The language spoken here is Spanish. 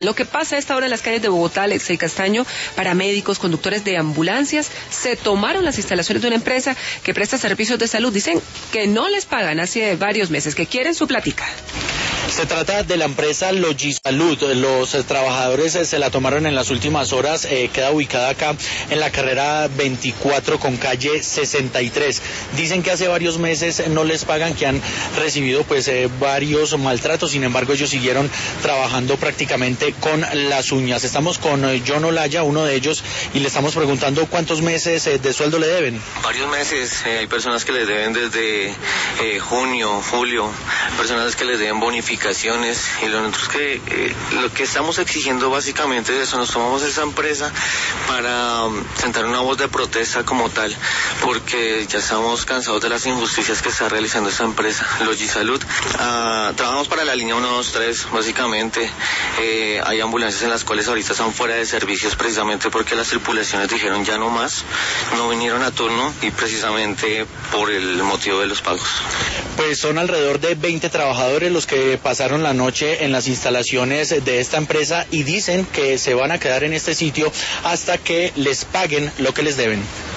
Lo que pasa a esta hora en las calles de Bogotá, Alexei Castaño, paramédicos, conductores de ambulancias, se tomaron las instalaciones de una empresa que presta servicios de salud. Dicen que no les pagan hace varios meses, que quieren su platica. Se trata de la empresa Logisalud. Los trabajadores se la tomaron en las últimas horas. Queda ubicada acá en la carrera 24 con calle 63. Dicen que hace varios meses no les pagan, que han recibido varios maltratos. Sin embargo, ellos siguieron trabajando prácticamente con las uñas. Estamos con John Olaya, uno de ellos, y le estamos preguntando cuántos meses de sueldo le deben. Varios meses. Hay personas que les deben desde junio, julio, personas que les deben bonificaciones, y nosotros lo que estamos exigiendo básicamente es eso. Nos tomamos esa empresa para sentar una voz de protesta como tal, porque ya estamos cansados de las injusticias que está realizando esta empresa, Logisalud. Trabajamos para la línea 123, básicamente. Hay ambulancias en las cuales ahorita están fuera de servicios precisamente porque las tripulaciones dijeron ya no más, no vinieron a turno, y precisamente por el motivo de los pagos. Pues son alrededor de 20 trabajadores los que pasaron la noche en las instalaciones de esta empresa y dicen que se van a quedar en este sitio hasta que les paguen lo que les deben.